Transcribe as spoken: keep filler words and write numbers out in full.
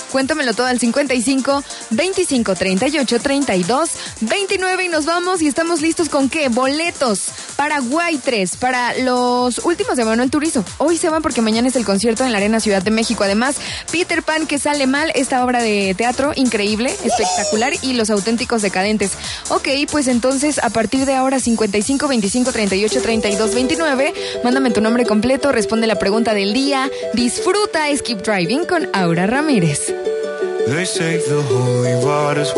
Cuéntamelo todo al cincuenta y cinco, veinticinco, treinta y ocho, treinta y dos, veintinueve y nos vamos y estamos listos con ¿qué? Boletos para Guay tres, para los últimos de Manuel Turizo. Hoy se van porque mañana es el concierto en la Arena Ciudad de México. Además, Peter Pan, que sale mal, esta obra de teatro increíble, espectacular, y Los Auténticos Decadentes. Ok, pues entonces a partir de ahora cincuenta y cinco, veinticinco, treinta y ocho, treinta y dos, veintinueve, mándame tu nombre completo, responde la pregunta del día, disfruta Keep Driving con Aura Ramírez. They say the holy waters